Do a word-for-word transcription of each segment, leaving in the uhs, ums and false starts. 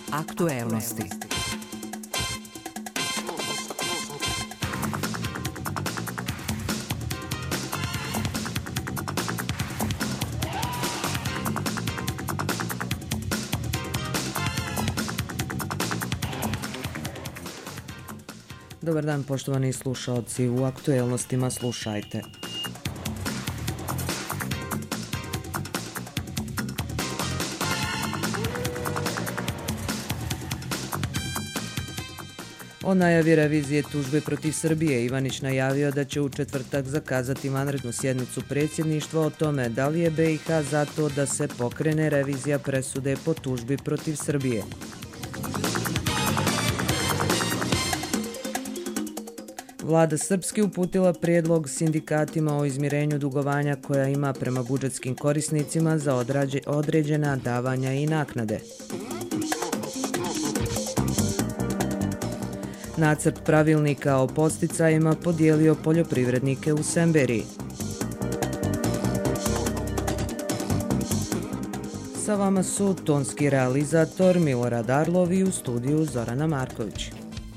Aktuelnosti. Dobar dan, poštovani slušaoci. U aktuelnostima slušajte. O najavi revizije tužbe protiv Srbije, Ivanić najavio da će u četvrtak zakazati vanrednu sjednicu predsjedništva o tome da li je B i H za to da se pokrene revizija presude po tužbi protiv Srbije. Vlada Srpske uputila prijedlog sindikatima o izmirenju dugovanja koja ima prema budžetskim korisnicima za određena davanja i naknade. Nacrt pravilnika o podsticajima podijelio poljoprivrednike u Semberiji. Sa vama su tonski realizator Milorad Arlov i u studiju Zorana Marković.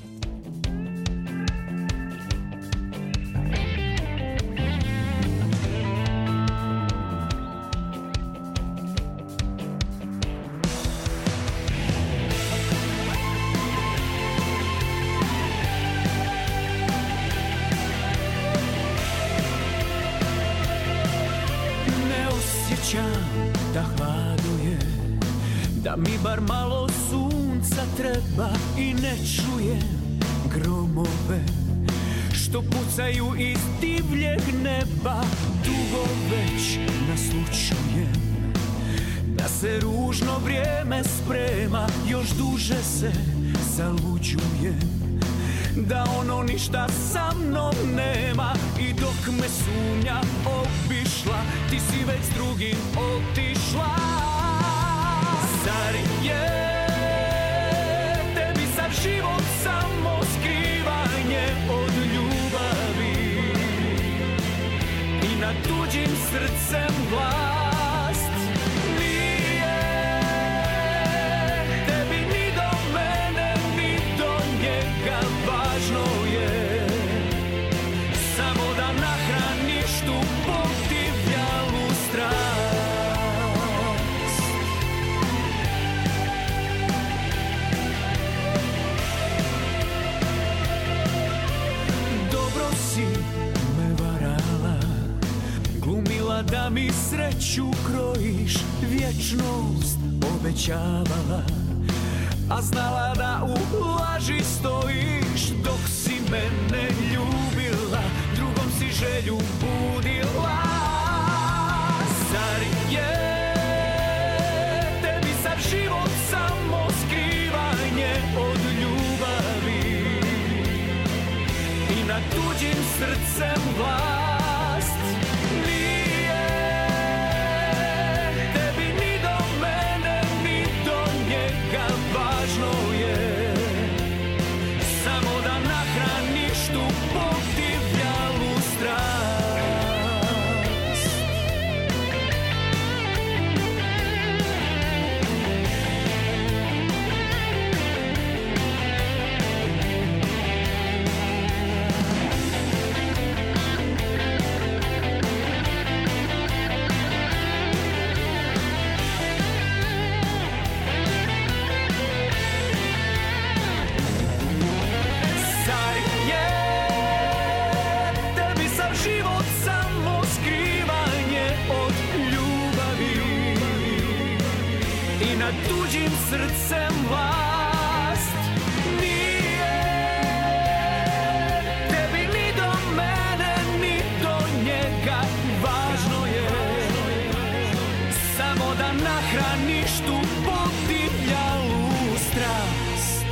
Da hladuje, da mi bar malo sunca treba i ne čujem gromove što pucaju iz divljeg neba. Dugo već naslučujem da se ružno vrijeme sprema, još duže se zaluđujem da ono ništa sa mnom nema. I dok me sumnja obišla, ti si već s drugim otišla. Zar je tebi sav život samo skrivanje od ljubavi i nad tuđim srcem vlast? Nije tebi ni do mene ni do njega važno je samo da nahraniš tu potivljalu strast. Dobro si me varala, glumila da mi sreću krojiš, vječnost obećavala, a znala da u laži stojiš. Dok si mene ljubila, drugom si želju budila. Zar je tebi sav život samo skrivanje od ljubavi i nad tuđim srcem vlast? Nije tebi ni do mene ni do njega važno je samo da nahraniš tu potivljalu strast. Zar je tebi sav život samo skrivanje od ljubavi i nad tuđim srcem vlast? Nije tebi ni do mene ni do njega važno je samo da nahraniš tu potivljalu strast.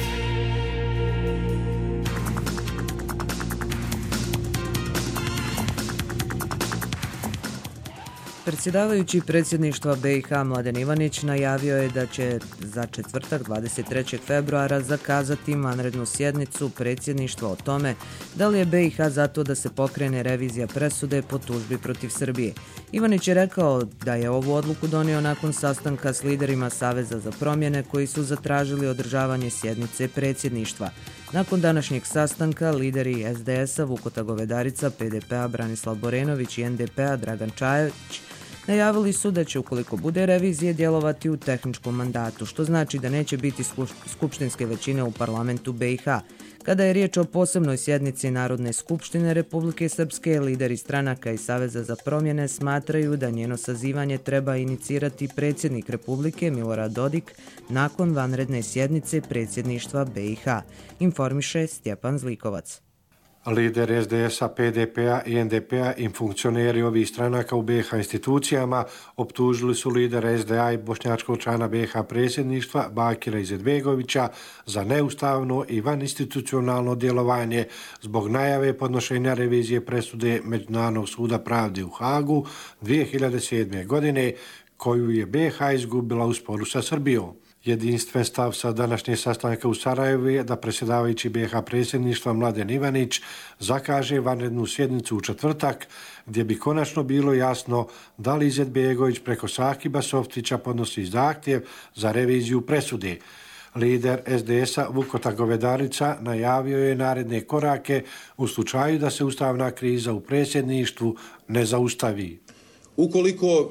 Pred Predsjedavajući predsjedništva B i H Mladen Ivanić najavio je da će za četvrtak dvadeset trećeg februara zakazati vanrednu sjednicu predsjedništva o tome da li je B i H zato da se pokrene revizija presude po tužbi protiv Srbije. Ivanić je rekao da je ovu odluku donio nakon sastanka s liderima Saveza za promjene koji su zatražili održavanje sjednice predsjedništva. Nakon današnjeg sastanka lideri S D S-a Vukota Govedarica, P D P-a Branislav Borenović i N D P-a Dragan Čajević najavili su da će ukoliko bude revizije djelovati u tehničkom mandatu, što znači da neće biti skupštinske većine u parlamentu B i H. Kada je riječ o posebnoj sjednici Narodne skupštine Republike Srpske, lideri stranaka i Saveza za promjene smatraju da njeno sazivanje treba inicirati predsjednik Republike Milorad Dodik nakon vanredne sjednice predsjedništva B i H, informiše Stjepan Zlikovac. Lider S D S-a, P D P-a i N D P-a i funkcioneri ovih stranaka u B i H institucijama optužili su lidera S D A i bošnjačkog člana B i H predsjedništva Bakira Izetbegovića za neustavno i vaninstitucionalno djelovanje zbog najave podnošenja revizije presude Međunarodnog suda pravde u Hagu dvije hiljade sedme. godine koju je B i H izgubila u sporu sa Srbijom. Jedinstven stav sa današnje sastanka u Sarajevu je da predsjedavajući B i H predsjedništva Mladen Ivanić zakaže vanrednu sjednicu u četvrtak gdje bi konačno bilo jasno da li Izetbegović preko Sakiba Softića podnosi zahtjev za reviziju presude. Lider S D S-a Vukota Govedarica najavio je naredne korake u slučaju da se ustavna kriza u predsjedništvu ne zaustavi. Ukoliko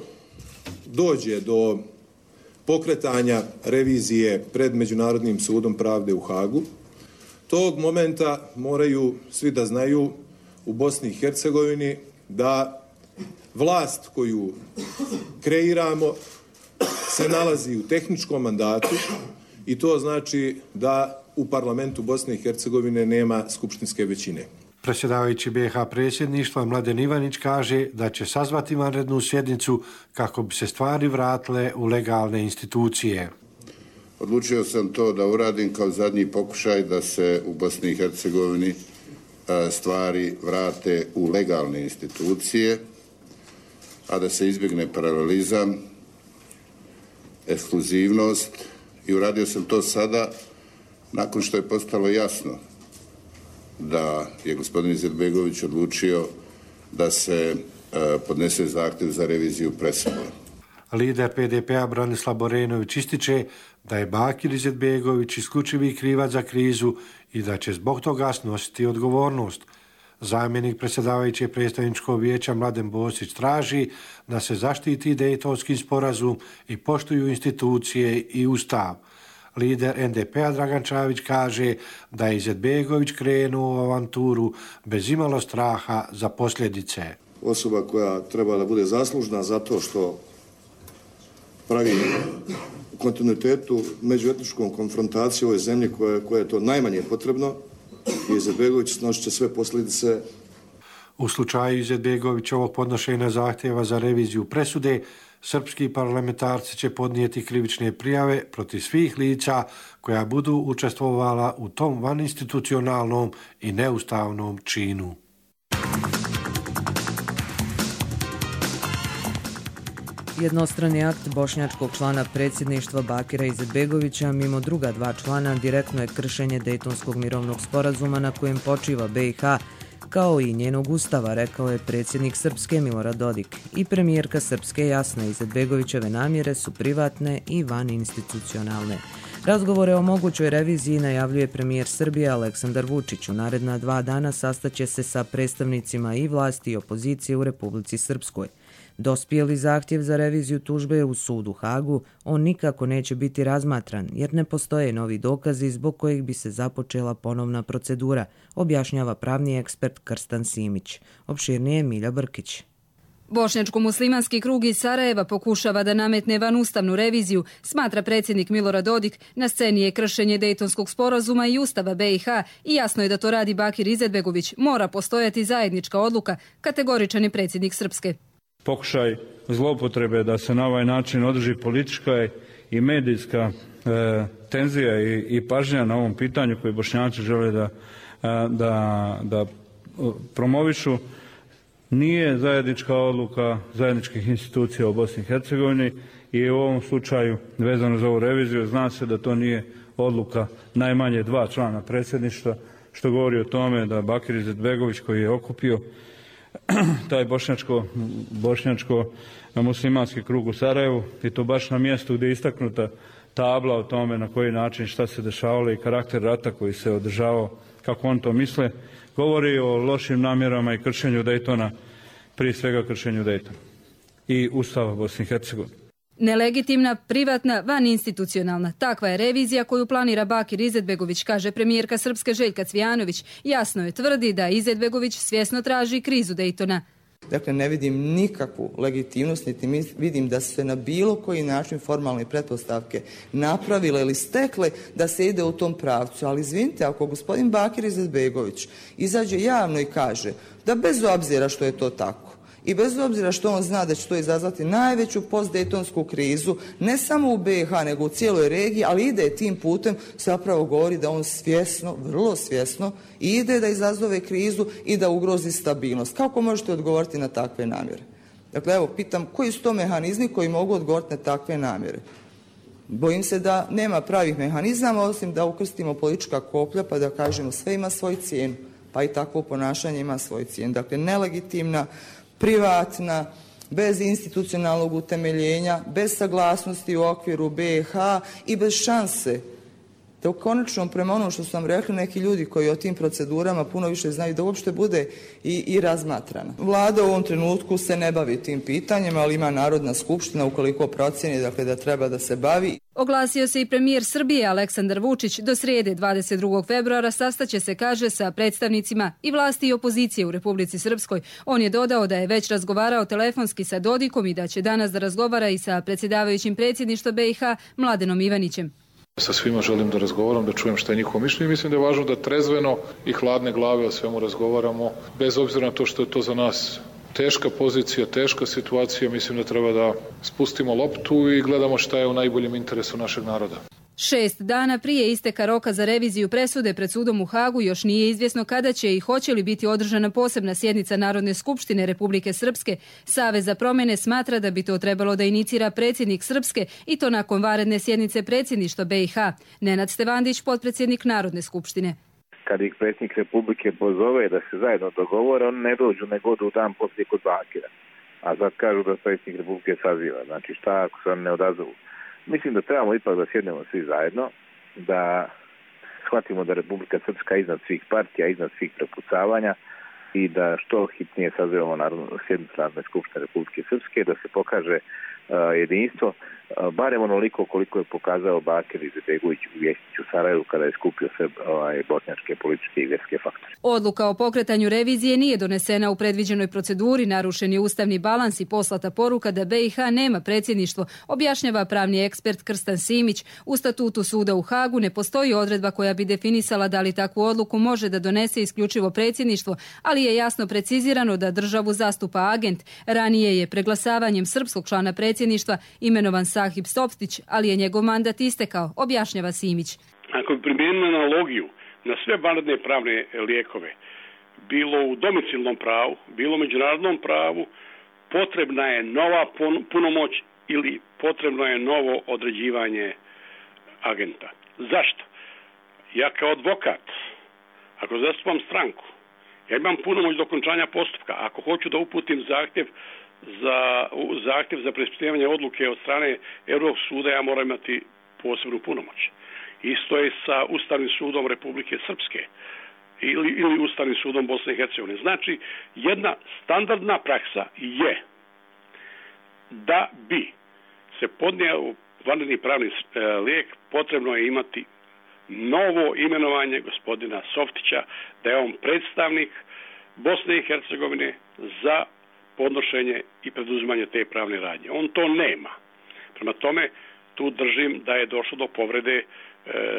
dođe do pokretanja revizije pred Međunarodnim sudom pravde u Hagu, tog momenta moraju svi da znaju u Bosni i Hercegovini da vlast koju kreiramo se nalazi u tehničkom mandatu i to znači da u parlamentu Bosne i Hercegovine nema skupštinske većine. Predsjedavajući B i H predsjedništva Mladen Ivanić kaže da će sazvati vanrednu sjednicu kako bi se stvari vratile u legalne institucije. Odlučio sam to da uradim kao zadnji pokušaj da se u Bosni i Hercegovini stvari vrate u legalne institucije, a da se izbjegne paralelizam, ekskluzivnost i uradio sam to sada nakon što je postalo jasno da je gospodin Izetbegović odlučio da se e, podnese zahtjev za reviziju presude. Lider P D P-a Branislav Borenović ističe da je Bakir Izetbegović isključivi krivac za krizu i da će zbog toga snositi odgovornost. Zamjenik predsjedavajućeg predstavničkog vijeća Mladen Bosić traži da se zaštiti Dejtonski sporazum i poštuju institucije i ustav. Lider N D P-a Dragan Čajević kaže da je Izetbegović krenuo u avanturu bez imalo straha za posljedice. Osoba koja treba da bude zaslužna zato što pravi u kontinuitetu međuetničkom konfrontacijom ove zemlje koje, koje je to najmanje potrebno, i Izetbegović snosit će sve posljedice. U slučaju Izetbegovićovog podnošenja zahtjeva za reviziju presude, srpski parlamentarci će podnijeti krivične prijave protiv svih lica koja budu učestvovala u tom vaninstitucionalnom i neustavnom činu. Jednostrani akt bošnjačkog člana predsjedništva Bakira Izetbegovića mimo druga dva člana direktno je kršenje Dejtonskog mirovnog sporazuma na kojem počiva B i H, kao i njenog ustava, rekao je predsjednik Srpske Milorad Dodik. I premijerka Srpske Jasna Izetbegovićeve namjere su privatne i vaninstitucionalne. Razgovore o mogućoj reviziji najavljuje premijer Srbije Aleksandar Vučić. U naredna dva dana sastaće se sa predstavnicima i vlasti i opozicije u Republici Srpskoj. Dospijeli zahtjev za reviziju tužbe u sudu Hagu, on nikako neće biti razmatran jer ne postoje novi dokazi zbog kojih bi se započela ponovna procedura, objašnjava pravni ekspert Krstan Simić. Opširnije Milja Brkić. Bošnjačko-muslimanski krug iz Sarajeva pokušava da nametne vanustavnu reviziju, smatra predsjednik Milorad Dodik. Na sceni je kršenje Dejtonskog sporazuma i ustava B i H i jasno je da to radi Bakir Izetbegović. Mora postojati zajednička odluka, kategoričan je predsjednik Srpske. Pokušaj zloupotrebe da se na ovaj način održi politička i medijska e, tenzija i, i pažnja na ovom pitanju koje Bošnjaci žele da, da, da promovišu nije zajednička odluka zajedničkih institucija u Bosni i Hercegovini i u ovom slučaju vezano za ovu reviziju zna se da to nije odluka najmanje dva člana predsjedništva, što govori o tome da Bakir Izetbegović koji je okupio taj bošnjačko, bošnjačko muslimanski krug u Sarajevu i to baš na mjestu gdje je istaknuta tabla o tome na koji način šta se dešavalo i karakter rata koji se održavao, kako on to misle, govori o lošim namjerama i kršenju Daytona, prije svega kršenju Daytona i Ustava Bosne i Hercegovine. Nelegitimna, privatna, vaninstitucionalna. Takva je revizija koju planira Bakir Izetbegović, kaže premijerka Srpske Željka Cvijanović. Jasno je tvrdi da Izetbegović svjesno traži krizu Daytona. Dakle, ne vidim nikakvu legitimnost, niti vidim da su se na bilo koji način formalne pretpostavke napravile ili stekle da se ide u tom pravcu. Ali izvinite, ako gospodin Bakir Izetbegović izađe javno i kaže da bez obzira što je to tako, i bez obzira što on zna da će to izazvati najveću postdejtonsku krizu, ne samo u B i H, nego u cijeloj regiji, ali ide tim putem, zapravo govori da on svjesno, vrlo svjesno, ide da izazove krizu i da ugrozi stabilnost. Kako možete odgovoriti na takve namjere? Dakle, evo, pitam, koji su to mehanizmi koji mogu odgovoriti na takve namjere? Bojim se da nema pravih mehanizama, osim da ukrstimo politička koplja pa da kažemo sve ima svoju cijenu, pa i takvo ponašanje ima svoju cijenu. Dakle, nelegitimna, privatna, bez institucionalnog utemeljenja, bez saglasnosti u okviru B i H i bez šanse da u konačnom, prema ono što su nam rekli neki ljudi koji o tim procedurama puno više znaju, da uopšte bude i, i razmatrana. Vlada u ovom trenutku se ne bavi tim pitanjem, ali ima Narodna skupština ukoliko procjeni dakle, da treba da se bavi. Oglasio se i premijer Srbije Aleksandar Vučić. Do srijede dvadeset drugog februara sastaće se, kaže, sa predstavnicima i vlasti i opozicije u Republici Srpskoj. On je dodao da je već razgovarao telefonski sa Dodikom i da će danas da razgovara i sa predsjedavajućim predsjedništva B i H Mladenom Ivanićem. Sa svima želim da razgovaram, da čujem šta je njihovo mišljenje. Mislim da je važno da trezveno i hladne glave o svemu razgovaramo, bez obzira na to što je to za nas teška pozicija, teška situacija. Mislim da treba da spustimo loptu i gledamo šta je u najboljem interesu našeg naroda. Šest dana prije isteka roka za reviziju presude pred sudom u Hagu još nije izvjesno kada će i hoće li biti održana posebna sjednica Narodne skupštine Republike Srpske. Savez za promjene smatra da bi to trebalo da inicira predsjednik Srpske i to nakon vanredne sjednice predsjedništva B i H. Nenad Stevandić, potpredsjednik Narodne skupštine. Kad ih predsjednik Republike pozove da se zajedno dogovore, oni ne dođu nego odu dan poslije kod Bakira. A sad kažu da predsjednik Republike saziva. Znači šta ako se oni ne odazovu? Mislim da trebamo ipak da sjednemo svi zajedno, da shvatimo da Republika Srpska iznad svih partija, iznad svih prepucavanja i da što hitnije sazivamo sjednicu Narodne skupštine Republike Srpske, da se pokaže uh, jedinstvo, uh, barem onoliko koliko je pokazao Bakir Izetbegović u Vješću Sarajevu kada je skupio sve ovaj, bošnjačke političke i vjerske faktore. Odluka o pokretanju revizije nije donesena u predviđenoj proceduri, narušen je ustavni balans i poslata poruka da B i H nema predsjedništvo, objašnjava pravni ekspert Krstan Simić. U statutu suda u Hagu ne postoji odredba koja bi definisala da li takvu odluku može da donese isključivo predsjedništvo, ali je jasno precizirano da državu zastupa agent. Ranije je preglasavanjem srpskog člana predsjedništva imenovan Sahib Sopstić, ali je njegov mandat istekao, objašnjava Simić. Ako bi primijenimo analogiju na sve vanredne pravne lijekove, bilo u domicilnom pravu, bilo u međunarodnom pravu, potrebna je nova punomoć ili potrebno je novo određivanje agenta. Zašto? Ja kao advokat, ako zastupam stranku, ja imam punomoć do okončanja postupka. Ako hoću da uputim zahtjev za zahtjev za preispitivanje odluke od strane Europskog suda, ja moram imati posebnu punomoć. Isto je sa Ustavnim sudom Republike Srpske ili, ili Ustavnim sudom Bosne i Hercegovine. Znači, jedna standardna praksa je da bi se podnio vanredni pravni lijek, potrebno je imati novo imenovanje gospodina Softića, da je on predstavnik Bosne i Hercegovine za podnošenje i preduzimanje te pravne radnje. On to nema. Prema tome, tu držim da je došlo do povrede, e,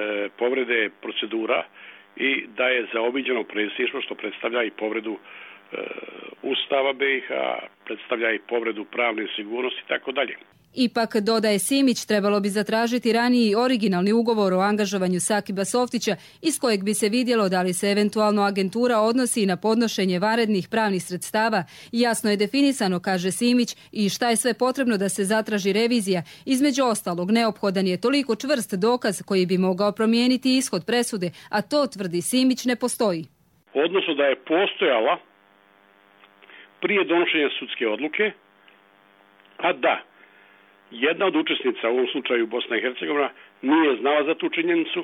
povrede procedura i da je zaobiđeno predsjedništvo, što predstavlja i povredu Ustava B i H, predstavlja i povredu pravne sigurnosti i tako dalje. Ipak, dodaje Simić, trebalo bi zatražiti raniji originalni ugovor o angažovanju Sakiba Softića, iz kojeg bi se vidjelo da li se eventualno agentura odnosi na podnošenje vanrednih pravnih sredstava. Jasno je definisano, kaže Simić, i šta je sve potrebno da se zatraži revizija. Između ostalog, neophodan je toliko čvrst dokaz koji bi mogao promijeniti ishod presude, a to, tvrdi Simić, ne postoji. Odnosno da je postojala prije donošenja sudske odluke, a da jedna od učesnica, u ovom slučaju Bosna i Hercegovina, nije znala za tu činjenicu,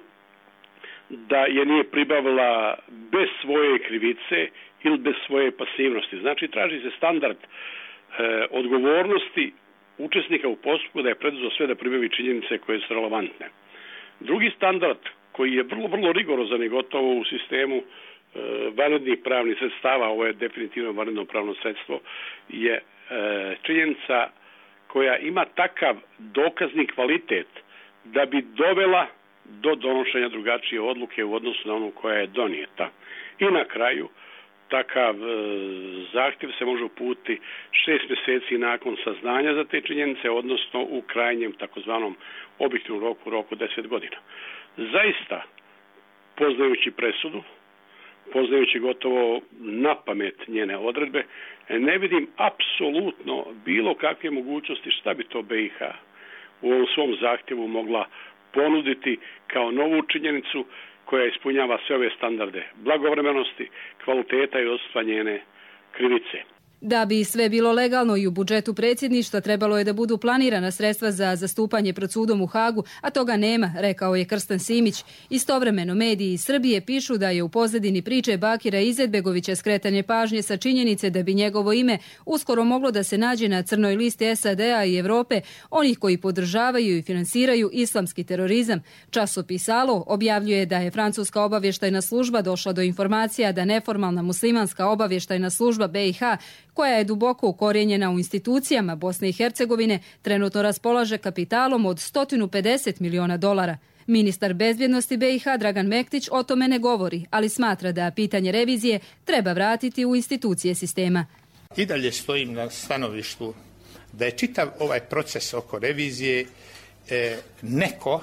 da je nije pribavila bez svoje krivice ili bez svoje pasivnosti. Znači, traži se standard e, odgovornosti učesnika u postupku da je preduzeo sve da pribavi činjenice koje su relevantne. Drugi standard, koji je vrlo, vrlo rigorozan i gotovo u sistemu e, vanrednih pravnih sredstava, ovo je definitivno vanredno pravno sredstvo, je e, činjenica koja ima takav dokazni kvalitet da bi dovela do donošenja drugačije odluke u odnosu na onu koja je donijeta. I na kraju, takav e, zahtjev se može uputiti šest mjeseci nakon saznanja za te činjenice, odnosno u krajnjem takozvanom objektivnom roku, roku deset godina. Zaista, poznajući presudu, poznajući gotovo na pamet njene odredbe, ne vidim apsolutno bilo kakve mogućnosti šta bi to B i H u ovom svom zahtjevu mogla ponuditi kao novu činjenicu koja ispunjava sve ove standarde blagovremenosti, kvaliteta i odsustva njene krivice. Da bi sve bilo legalno i u budžetu predsjedništva, trebalo je da budu planirana sredstva za zastupanje pred sudom u Hagu, a toga nema, rekao je Krsten Simić. Istovremeno mediji iz Srbije pišu da je u pozadini priče Bakira Izetbegovića skretanje pažnje sa činjenice da bi njegovo ime uskoro moglo da se nađe na crnoj listi S A D-a i Evrope, onih koji podržavaju i finansiraju islamski terorizam. Časopis Alo objavljuje da je francuska obavještajna služba došla do informacija da neformalna muslimanska obavještajna služba B i H, koja je duboko ukorijenjena u institucijama Bosne i Hercegovine, trenutno raspolaže kapitalom od sto pedeset miliona dolara. Ministar bezbjednosti B i H Dragan Mektić o tome ne govori, ali smatra da pitanje revizije treba vratiti u institucije sistema. I dalje stojim na stanovištu da je čitav ovaj proces oko revizije e, neko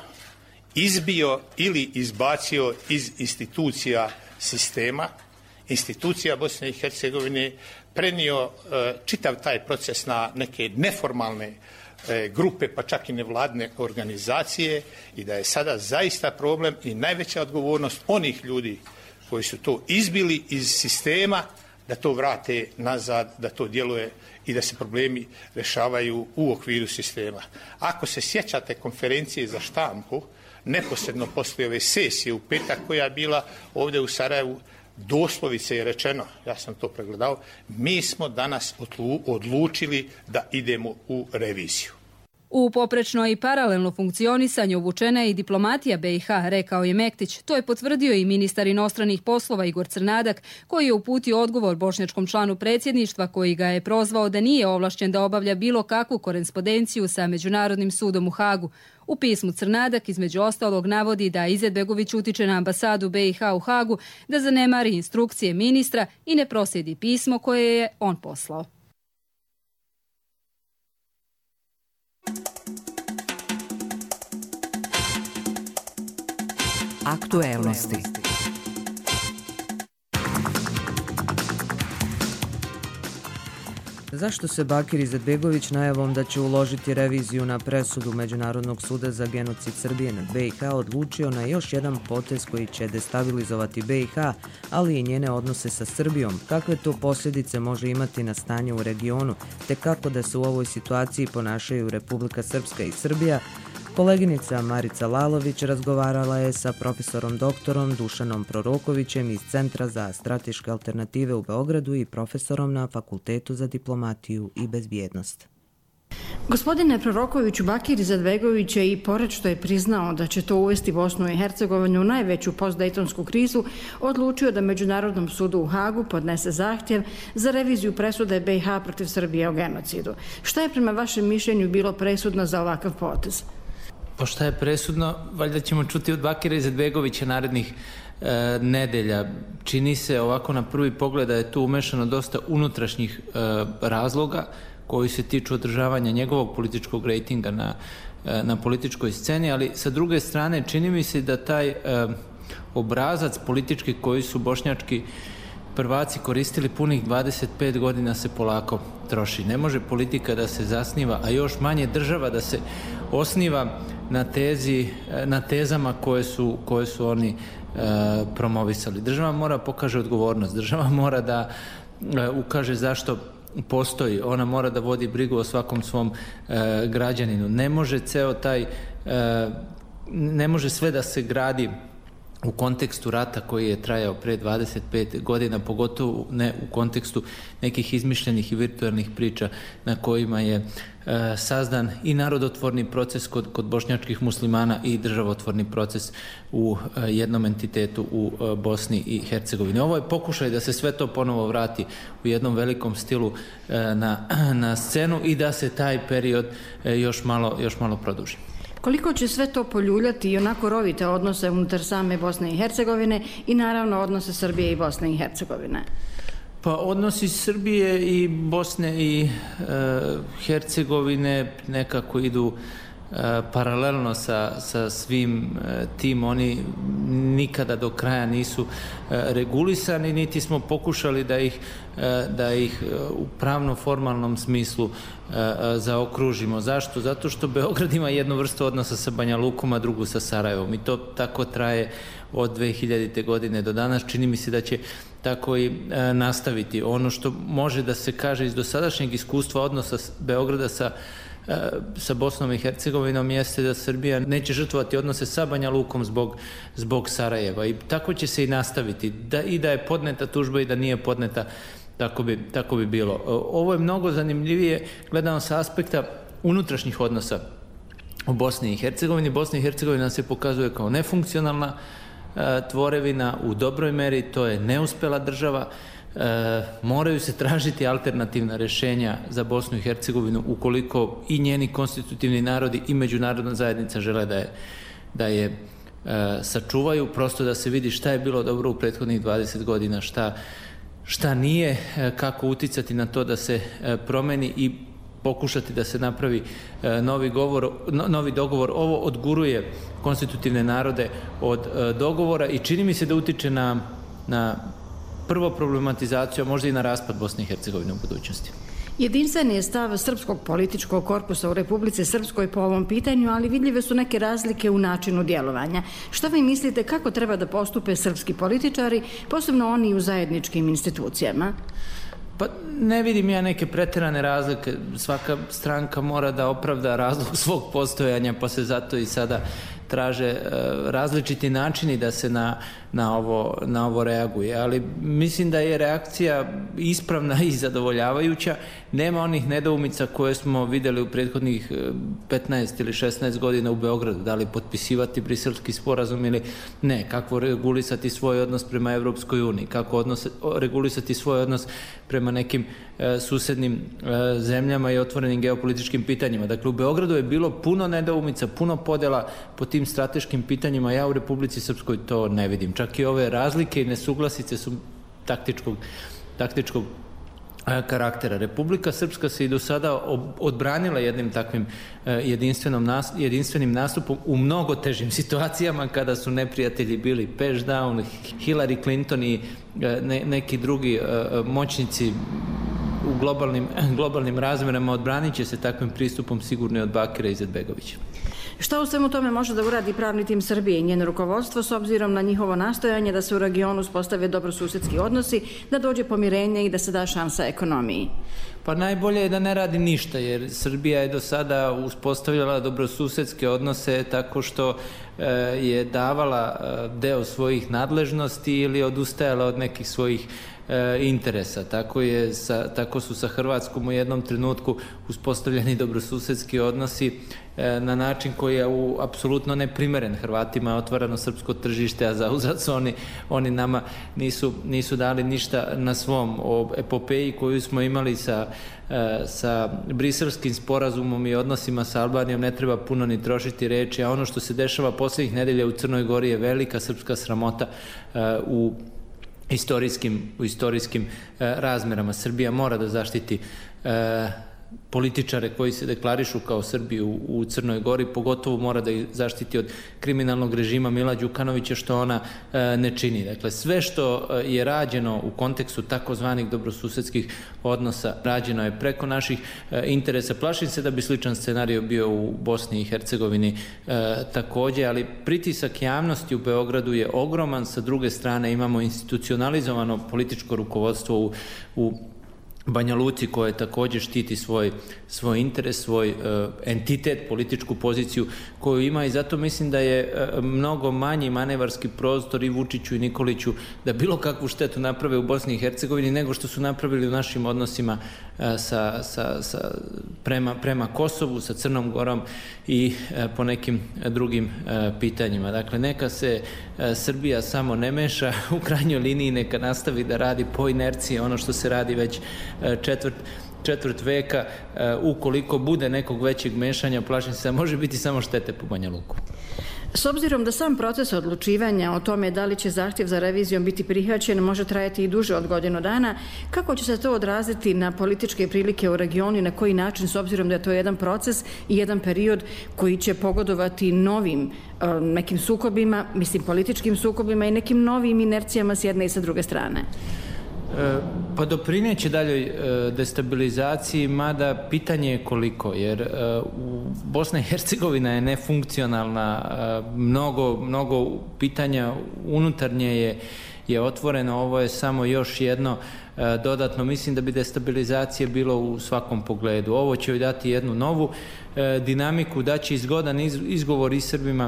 izbio ili izbacio iz institucija sistema, institucija Bosne i Hercegovine, prenio e, čitav taj proces na neke neformalne e, grupe, pa čak i nevladne organizacije, i da je sada zaista problem i najveća odgovornost onih ljudi koji su to izbili iz sistema, da to vrate nazad, da to djeluje i da se problemi rešavaju u okviru sistema. Ako se sjećate konferencije za štampu, neposredno poslije ove sesije u petak koja je bila ovdje u Sarajevu, doslovice je rečeno, ja sam to pregledao, mi smo danas odlučili da idemo u reviziju. U poprečno i paralelno funkcionisanje uvučena je i diplomatija B i H, rekao je Mektić. To je potvrdio i ministar inostranih poslova Igor Crnadak, koji je uputio odgovor bošnjačkom članu predsjedništva, koji ga je prozvao da nije ovlašćen da obavlja bilo kakvu korespondenciju sa Međunarodnim sudom u Hagu. U pismu Crnadak između ostalog navodi da Izetbegović utiče na ambasadu B i H u Hagu da zanemari instrukcije ministra i ne proslijedi pismo koje je on poslao. Aktuelnosti. Zašto se Bakir Izetbegović najavom da će uložiti reviziju na presudu Međunarodnog suda za genocid Srbije nad B i H odlučio na još jedan potez koji će destabilizovati B i H, ali i njene odnose sa Srbijom? Kakve to posljedice može imati na stanje u regionu, te kako da se u ovoj situaciji ponašaju Republika Srpska i Srbija? Koleginica Marica Lalović razgovarala je sa profesorom doktorom Dušanom Prorokovićem iz Centra za strateške alternative u Beogradu i profesorom na Fakultetu za diplomatiju i bezbjednost. Gospodine Prorokoviću, Bakir Izetbegović je i pored što je priznao da će to uvesti Bosnu i Hercegovinu u najveću postdejtonsku krizu, odlučio da Međunarodnom sudu u Hagu podnese zahtjev za reviziju presude B i H protiv Srbije o genocidu. Šta je prema vašem mišljenju bilo presudno za ovakav potez? Pa šta je presudno, valjda ćemo čuti od Bakira Izetbegovića narednih e, nedelja. Čini se ovako na prvi pogled da je tu umešano dosta unutrašnjih e, razloga koji se tiču održavanja njegovog političkog rejtinga na, e, na političkoj sceni, ali sa druge strane čini mi se da taj e, obrazac politički koji su bošnjački prvaci koristili punih dvadeset pet godina se polako troši. Ne može politika da se zasniva, a još manje država da se osniva na tezi, na tezama koje su, koje su oni e, promovisali. Država mora pokaže odgovornost, država mora da e, ukaže zašto postoji, ona mora da vodi brigu o svakom svom e, građaninu. Ne može ceo taj, e, ne može sve da se gradi u kontekstu rata koji je trajao pre dvadeset pet godina, pogotovo ne u kontekstu nekih izmišljenih i virtualnih priča na kojima je e, sazdan i narodotvorni proces kod, kod bošnjačkih muslimana i državotvorni proces u e, jednom entitetu u e, Bosni i Hercegovini. Ovo je pokušaj da se sve to ponovo vrati u jednom velikom stilu e, na, na scenu i da se taj period e, još malo, još malo produži. Koliko će sve to poljuljati i onako rovite odnose unutar same Bosne i Hercegovine i naravno odnose Srbije i Bosne i Hercegovine? Pa odnosi Srbije i Bosne i e, Hercegovine nekako idu e, paralelno sa, sa svim e, tim. Oni nikada do kraja nisu e, regulisani, niti smo pokušali da ih, e, da ih e, u pravno-formalnom smislu zaokružimo. Zašto? Zato što Beograd ima jednu vrstu odnosa sa Banja Lukom, a drugu sa Sarajevom i to tako traje od dve hiljadite. godine do danas. Čini mi se da će tako i e, nastaviti. Ono što može da se kaže iz dosadašnjeg iskustva odnosa Beograda sa e, sa Bosnom i Hercegovinom jeste da Srbija neće žrtvovati odnose sa Banja Lukom zbog, zbog Sarajeva i tako će se i nastaviti. Da, i da je podneta tužba i da nije podneta, Tako bi, tako bi bilo. Ovo je mnogo zanimljivije gledano sa aspekta unutrašnjih odnosa u Bosni i Hercegovini. Bosna i Hercegovina se pokazuje kao nefunkcionalna e, tvorevina u dobroj meri, to je neuspela država. E, moraju se tražiti alternativna rešenja za Bosnu i Hercegovinu ukoliko i njeni konstitutivni narodi i međunarodna zajednica žele da je, da je e, sačuvaju, prosto da se vidi šta je bilo dobro u prethodnih dvadeset godina, šta šta nije, kako uticati na to da se promeni i pokušati da se napravi novi, govor, novi dogovor. Ovo odguruje konstitutivne narode od dogovora i čini mi se da utiče na, na prvo problematizaciju, a možda i na raspad Bosne i Hercegovine u budućnosti. Jedinstven je stav Srpskog političkog korpusa u Republici Srpskoj po ovom pitanju, ali vidljive su neke razlike u načinu djelovanja. Šta vi mislite kako treba da postupe srpski političari, posebno oni u zajedničkim institucijama? Pa ne vidim ja neke preterane razlike. Svaka stranka mora da opravda razlog svog postojanja, pa se zato i sada traže e, različiti načini da se na, na, ovo, na ovo reaguje. Ali mislim da je reakcija ispravna i zadovoljavajuća. Nema onih nedoumica koje smo videli u prethodnih petnaest ili šesnaest godina u Beogradu. Da li potpisivati briselski sporazum ili ne. Kako regulisati svoj odnos prema Evropskoj uniji. Kako odnos, regulisati svoj odnos prema nekim e, susednim e, zemljama i otvorenim geopolitičkim pitanjima. Dakle, u Beogradu je bilo puno nedoumica, puno podela po tim strateškim pitanjima. Ja u Republici Srpskoj to ne vidim. Čak i ove razlike i nesuglasice su taktičkog, taktičkog karaktera. Republika Srpska se i do sada odbranila jednim takvim jedinstvenim nastupom u mnogo težim situacijama kada su neprijatelji bili Pashdown, Hillary Clinton i neki drugi moćnici u globalnim, globalnim razmerama. Odbranit će se takvim pristupom sigurno od Bakira Izetbegovića. Šta u svemu tome može da uradi pravni tim Srbije i njeno rukovodstvo s obzirom na njihovo nastojanje da se u regionu uspostave dobrosusedski odnosi, da dođe pomirenje i da se da šansa ekonomiji? Pa najbolje je da ne radi ništa, jer Srbija je do sada uspostavljala dobrosusedske odnose tako što je davala deo svojih nadležnosti ili odustajala od nekih svojih interesa. Tako, je sa, tako su sa Hrvatskom u jednom trenutku uspostavljeni dobrosusedski odnosi na način koji je u, apsolutno neprimeren Hrvatima, je otvoreno srpsko tržište, a zauzvrat su oni, oni nama nisu, nisu dali ništa na svom. O epopeji koju smo imali sa, sa briselskim sporazumom i odnosima sa Albanijom ne treba puno ni trošiti reči, a ono što se dešava posljednjih nedelja u Crnoj Gori je velika srpska sramota u istorijskim, u istorijskim razmerama. Srbija mora da zaštiti političare koji se deklarišu kao Srbi u, u Crnoj Gori, pogotovo mora da ih zaštiti od kriminalnog režima Mila Đukanovića, što ona e, ne čini. Dakle, sve što je rađeno u kontekstu takozvanih dobrosusedskih odnosa, rađeno je preko naših e, interesa. Plašim se da bi sličan scenario bio u Bosni i Hercegovini e, takođe, ali pritisak javnosti u Beogradu je ogroman. Sa druge strane imamo institucionalizovano političko rukovodstvo u, u Banja Luci, koje također štiti svoj, svoj interes, svoj uh, entitet, političku poziciju koju ima, i zato mislim da je uh, mnogo manji manevarski prostor i Vučiću i Nikoliću da bilo kakvu štetu naprave u Bosni i Hercegovini nego što su napravili u našim odnosima uh, sa, sa, sa, prema, prema Kosovu, sa Crnom Gorom i uh, po nekim drugim uh, pitanjima. Dakle, neka se uh, Srbija samo ne meša, u krajnjoj liniji neka nastavi da radi po inerciji ono što se radi već četvrt, četvrt veka. Ukoliko bude nekog većeg mešanja, plašim se da može biti samo štete po Banja Luku. S obzirom da sam proces odlučivanja o tome da li će zahtjev za revizijom biti prihvaćen može trajati i duže od godinu dana, kako će se to odraziti na političke prilike u regionu i na koji način, s obzirom da je to jedan proces i jedan period koji će pogodovati novim nekim sukobima, mislim političkim sukobima i nekim novim inercijama s jedne i sa druge strane? Pa doprineće daljoj destabilizaciji, mada pitanje je koliko, jer Bosna i Hercegovina je nefunkcionalna, mnogo, mnogo pitanja unutarnje je, je otvoreno, ovo je samo još jedno dodatno. Mislim da bi destabilizacije bilo u svakom pogledu. Ovo će joj dati jednu novu dinamiku, daće izgodan izgovor i Srbima,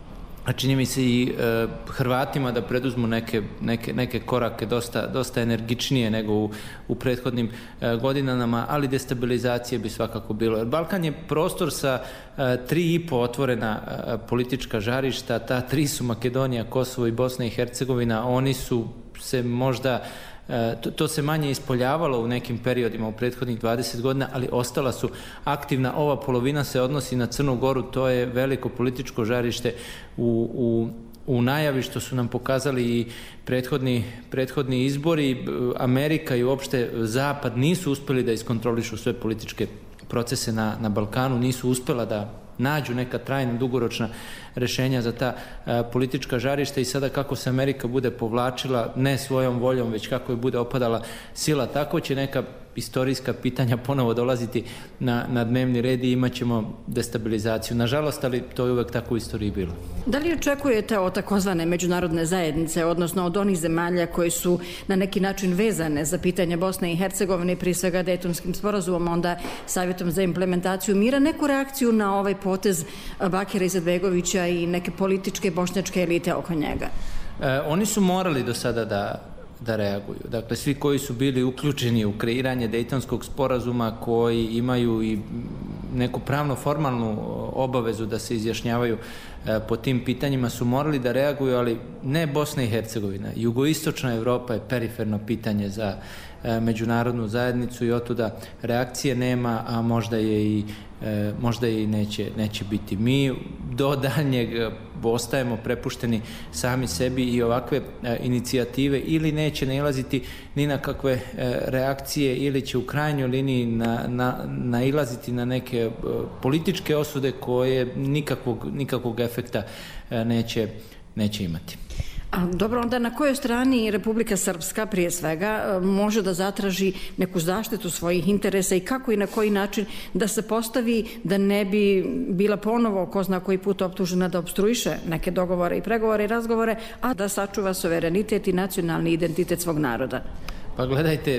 a čini mi se i e, Hrvatima da preduzmu neke, neke, neke korake dosta, dosta energičnije nego u, u prethodnim e, godinama, ali destabilizacije bi svakako bilo. Jer Balkan je prostor sa e, tri i po otvorena e, politička žarišta, ta tri su Makedonija, Kosovo i Bosna i Hercegovina. Oni su se možda To, to se manje ispoljavalo u nekim periodima u prethodnih dvadeset godina, ali ostala su aktivna. Ova polovina se odnosi na Crnu Goru, to je veliko političko žarište u, u, u najavi, što su nam pokazali i prethodni, prethodni izbori. Amerika i uopšte Zapad nisu uspeli da iskontrolišu sve političke procese na, na Balkanu, nisu uspela da nađu neka trajna, dugoročna rešenja za ta a, politička žarišta, i sada kako se Amerika bude povlačila, ne svojom voljom, već kako je bude opadala sila, tako će neka istorijska pitanja ponovo dolaziti na, na dnevni red i imat ćemo destabilizaciju. Nažalost, ali to je uvek tako u istoriji bilo. Da li očekujete od takozvane međunarodne zajednice, odnosno od onih zemalja koji su na neki način vezane za pitanje Bosne i Hercegovine, prije svega Dejtonskim sporazumom, onda Savjetom za implementaciju mira, neku reakciju na ovaj potez Bakira Izetbegovića i neke političke bošnjačke elite oko njega? E, oni su morali do sada da da reaguju. Dakle, svi koji su bili uključeni u kreiranje Dejtonskog sporazuma, koji imaju i neku pravno formalnu obavezu da se izjašnjavaju po tim pitanjima, su morali da reaguju, ali ne Bosna i Hercegovina. Jugoistočna Evropa je periferno pitanje za međunarodnu zajednicu i otuda reakcije nema, a možda je i možda i neće, neće biti. Mi do daljnjeg ostajemo prepušteni sami sebi i ovakve inicijative ili neće nailaziti ni na kakve reakcije, ili će u krajnjoj liniji na, na, nailaziti na neke političke osude koje nikakvog, nikakvog efekta neće, neće imati. A dobro, onda na kojoj strani Republika Srpska prije svega može da zatraži neku zaštitu svojih interesa i kako i na koji način da se postavi da ne bi bila ponovo ko zna koji put optužena da obstruiše neke dogovore i pregovore i razgovore, a da sačuva suverenitet i nacionalni identitet svog naroda? Pa gledajte,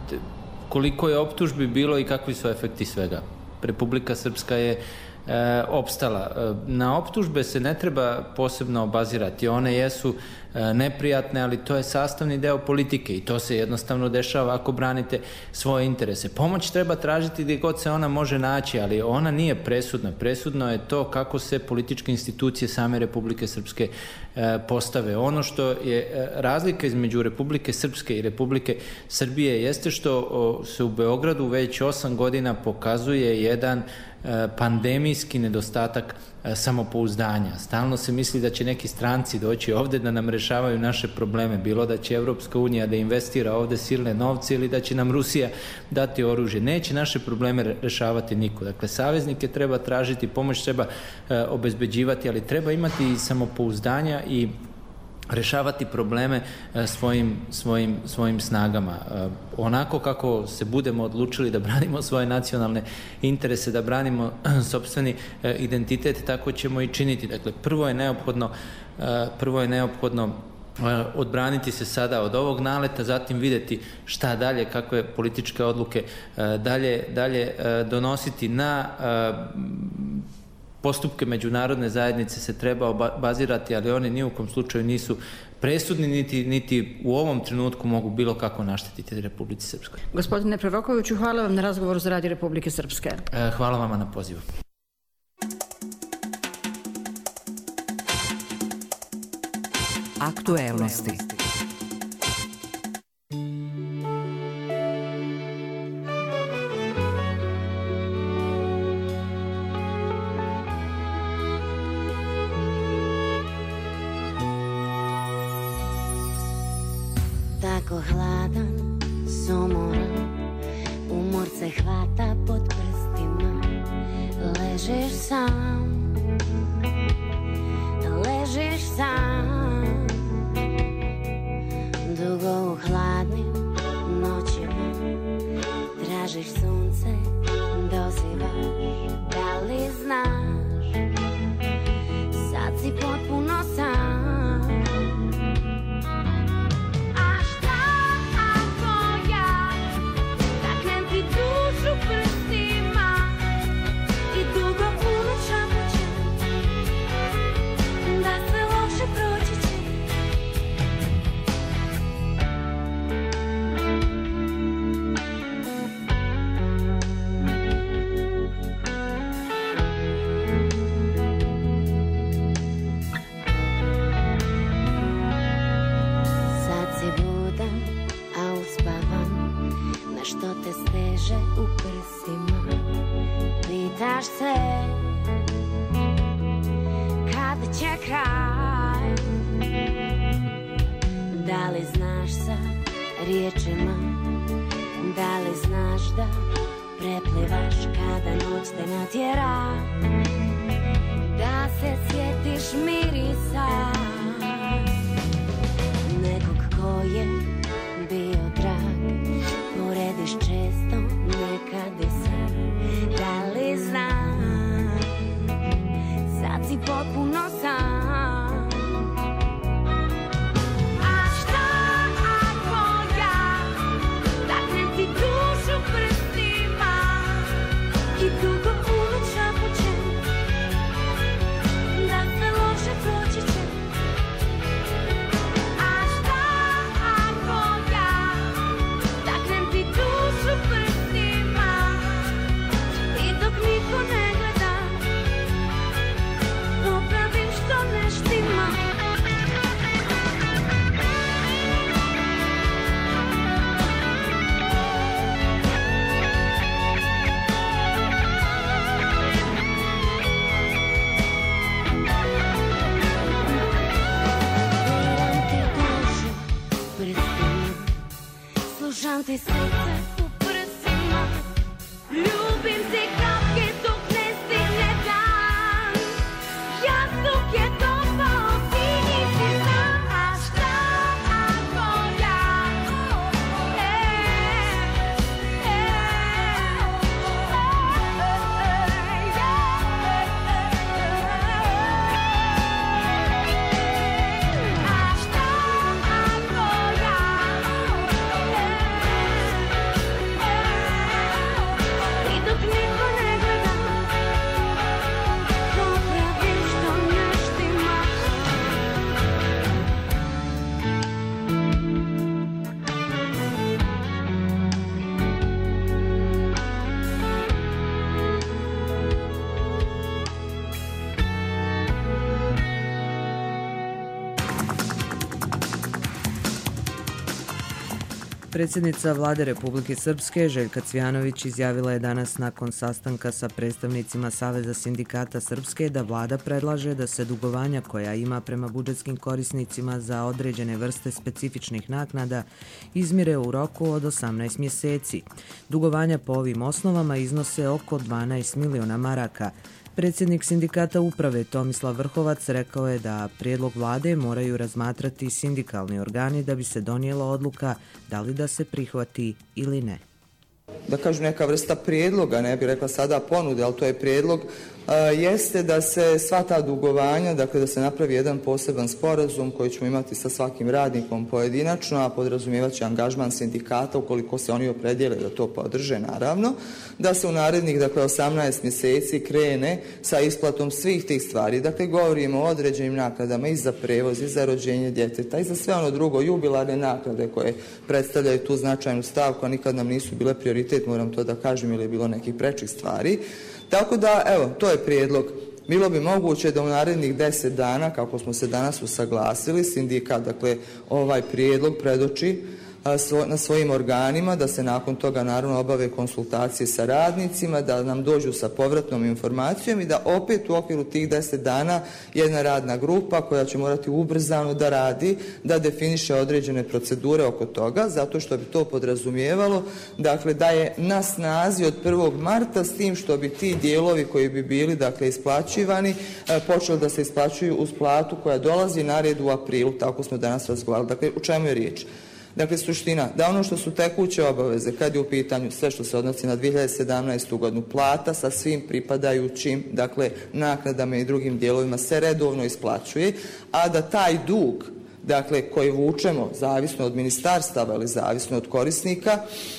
koliko je optužbi bilo i kakvi su efekti svega. Republika Srpska je E, opstala. Na optužbe se ne treba posebno obazirati. One jesu neprijatne, ali to je sastavni deo politike i to se jednostavno dešava ako branite svoje interese. Pomoć treba tražiti gdje god se ona može naći, ali ona nije presudna. Presudno je to kako se političke institucije same Republike Srpske postave. Ono što je razlika između Republike Srpske i Republike Srbije jeste što se u Beogradu već osam godina pokazuje jedan pandemijski nedostatak samopouzdanja. Stalno se misli da će neki stranci doći ovde da nam rešavaju naše probleme, bilo da će Evropska unija da investira ovde silne novce ili da će nam Rusija dati oružje. Neće naše probleme rešavati niko. Dakle, saveznike treba tražiti, pomoć treba obezbeđivati, ali treba imati i samopouzdanja i rešavati probleme svojim, svojim, svojim snagama. Onako kako se budemo odlučili da branimo svoje nacionalne interese, da branimo sopstveni identitet, tako ćemo i činiti. Dakle, prvo je neophodno, prvo je neophodno odbraniti se sada od ovog naleta, zatim videti šta dalje, kakve političke odluke dalje, dalje donositi na postupke međunarodne zajednice se treba bazirati, ali oni ni u kom slučaju nisu presudni, niti, niti u ovom trenutku mogu bilo kako naštetiti Republici Srpskoj. Gospodine Prorokoviću, hvala vam na razgovoru za Radio Republike Srpske. Hvala vama na pozivu. Aktuelnosti. Tako hladan, sumoran, umor se hvata pod prstima. Ležiš sam, ležiš sam, dugo u hladnim noćima. Tražiš sunce, dozivaš, da li znaš, sad si potpuno sam. U prsima pitaš se kad će kraj, da li znaš sa riječima, da li znaš da preplivaš kada noć te natjera, da se sjetiš mirisa nekog ko je bio drag, porediš često, nekad i sad. Da li znaš, sad si potpuno sam. A šta ako ja taknem ti dušu prstima i dugo unoć šapućem, da sve loše proći će. Slušam ti srce u prsima, ljubim te kapke dok ne stigne dan. Jastuk je topao, ti nisi sam. A šta ako ja e, e, a šta ako ja Predsjednica Vlade Republike Srpske Željka Cvijanović izjavila je danas nakon sastanka sa predstavnicima Saveza sindikata Srpske da vlada predlaže da se dugovanja koja ima prema budžetskim korisnicima za određene vrste specifičnih naknada izmire u roku od osamnaest mjeseci. Dugovanja po ovim osnovama iznose oko dvanaest miliona maraka. Predsjednik sindikata uprave Tomislav Vrhovac rekao je da prijedlog vlade moraju razmatrati sindikalni organi da bi se donijela odluka da li da se prihvati ili ne. Da kažu neka vrsta prijedloga, ne bih rekla sada ponude, ali to je prijedlog, jeste da se sva ta dugovanja, dakle da se napravi jedan poseban sporazum koji ćemo imati sa svakim radnikom pojedinačno, a podrazumijevat će angažman sindikata ukoliko se oni opredijele da to podrže, naravno, da se u narednih dakle osamnaest mjeseci krene sa isplatom svih tih stvari. Dakle, govorimo o određenim naknadama i za prevoz, i za rođenje djeteta, i za sve ono drugo, jubilarne naknade koje predstavljaju tu značajnu stavku, a nikad nam nisu bile prioritet, moram to da kažem, ili je bilo nekih prečih stvari. Tako da, evo, to je prijedlog. Bilo bi moguće da u narednih deset dana, kako smo se danas usaglasili, sindikat, dakle, ovaj prijedlog predoči na svojim organima, da se nakon toga naravno obave konsultacije sa radnicima, da nam dođu sa povratnom informacijom i da opet u okviru tih deset dana jedna radna grupa koja će morati ubrzano da radi, da definiše određene procedure oko toga, zato što bi to podrazumijevalo, dakle, da je na snazi od prvog marta, s tim što bi ti dijelovi koji bi bili, dakle, isplaćivani, počeli da se isplaćuju uz platu koja dolazi na red u aprilu, tako smo danas razgovarali. Dakle, u čemu je riječ? Dakle, suština, da ono što su tekuće obaveze, kad je u pitanju sve što se odnosi na dvije hiljade sedamnaestu. godinu, plata sa svim pripadajućim, dakle, naknadama i drugim dijelovima se redovno isplaćuje, a da taj dug, dakle, koji vučemo, zavisno od ministarstava ili zavisno od korisnika,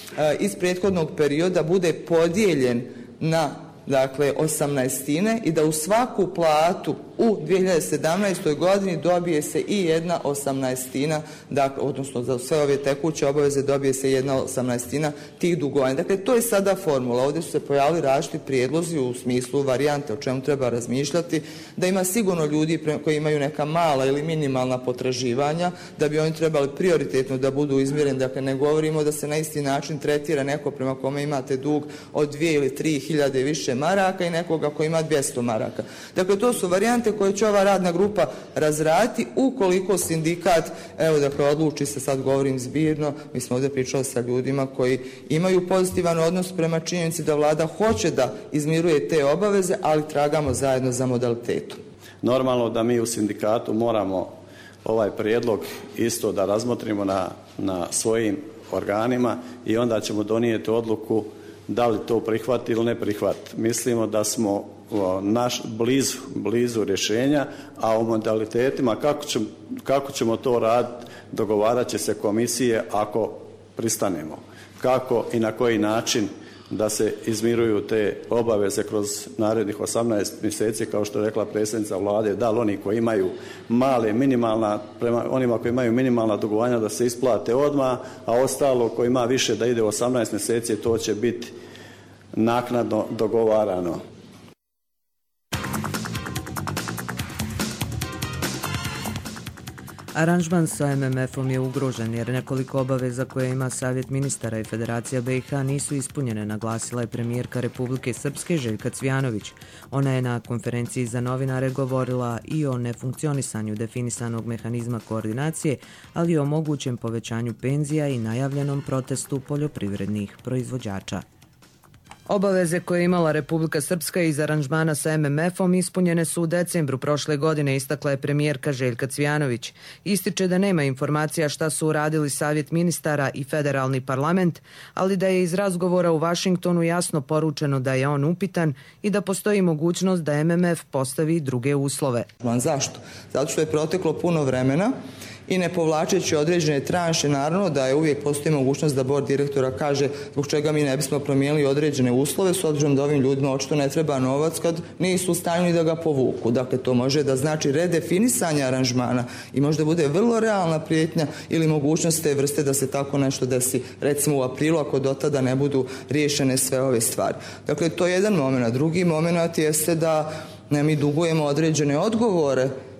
iz prethodnog perioda bude podijeljen na, dakle, osamnaestine i da u svaku platu u dvije hiljade sedamnaestoj. godini dobije se i jedna osamnaestina, dakle, odnosno za sve ove tekuće obaveze dobije se jedna osamnaestina tih dugovanja. Dakle, to je sada formula. Ovdje su se pojavili različiti prijedlozi u smislu varijante o čemu treba razmišljati, da ima sigurno ljudi koji imaju neka mala ili minimalna potraživanja, da bi oni trebali prioritetno da budu izmjereni. Dakle, ne govorimo da se na isti način tretira neko prema kome imate dug od dvije ili tri hiljade više maraka i nekoga koji ima dvjesto maraka. Dakle, to su varijante koje će ova radna grupa razraditi ukoliko sindikat, evo, dakle, odluči se, sad govorim zbirno, mi smo ovdje pričali sa ljudima koji imaju pozitivan odnos prema činjenici da vlada hoće da izmiruje te obaveze, ali tragamo zajedno za modalitetom. Normalno da mi u sindikatu moramo ovaj prijedlog isto da razmotrimo na, na svojim organima i onda ćemo donijeti odluku da li to prihvati ili ne prihvati. Mislimo da smo naš blizu, blizu rješenja, a o modalitetima kako ćemo, kako ćemo to raditi dogovarat će se komisije ako pristanemo. Kako i na koji način da se izmiruju te obaveze kroz narednih osamnaest mjeseci, kao što je rekla predsjednica vlade, da li oni koji imaju male, minimalna, prema onima koji imaju minimalna dugovanja da se isplate odmah, a ostalo koji ima više da ide u osamnaest mjeseci, to će biti naknadno dogovarano. Aranžman sa em em efom je ugrožen jer nekoliko obaveza koje ima Savjet ministara i Federacija be i ha nisu ispunjene, naglasila je premijerka Republike Srpske Željka Cvijanović. Ona je na konferenciji za novinare govorila i o nefunkcionisanju definisanog mehanizma koordinacije, ali i o mogućem povećanju penzija i najavljenom protestu poljoprivrednih proizvođača. Obaveze koje je imala Republika Srpska iz aranžmana sa em em efom ispunjene su u decembru prošle godine, istakla je premijerka Željka Cvijanović. Ističe da nema informacija šta su uradili Savjet ministara i federalni parlament, ali da je iz razgovora u Vašingtonu jasno poručeno da je on upitan i da postoji mogućnost da em em ef postavi druge uslove. Zašto? Zato što je proteklo puno vremena i ne povlačeći određene tranše, naravno da je uvijek postoji mogućnost da bord direktora kaže zbog čega mi ne bismo promijenili određene uslove, s obzirom da ovim ljudima očito ne treba novac kad nisu u stanju ni da ga povuku. Dakle, to može da znači redefinisanje aranžmana i možda bude vrlo realna prijetnja ili mogućnost te vrste da se tako nešto desi, recimo u aprilu, ako do tada ne budu riješene sve ove stvari. Dakle, to je jedan moment. Drugi moment jeste da ne, mi dugujemo određene odgovore